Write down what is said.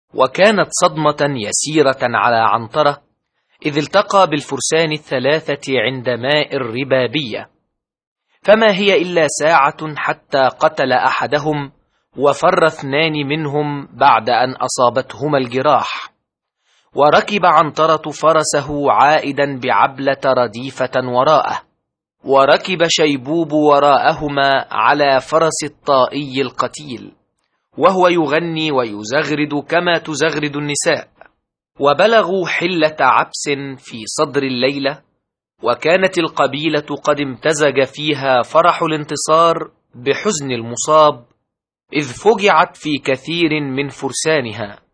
وكانت صدمة يسيرة على عنترة إذ التقى بالفرسان الثلاثة عند ماء الربابية، فما هي إلا ساعة حتى قتل أحدهم وفر 2 منهم بعد أن أصابتهما الجراح. وركب عنترة فرسه عائدا بعبلة رديفة وراءه، وركب شيبوب وراءهما على فرس الطائي القتيل، وهو يغني ويزغرد كما تزغرد النساء. وبلغوا حلة عبس في صدر الليلة، وكانت القبيلة قد امتزج فيها فرح الانتصار بحزن المصاب، إذ فجعت في كثير من فرسانها،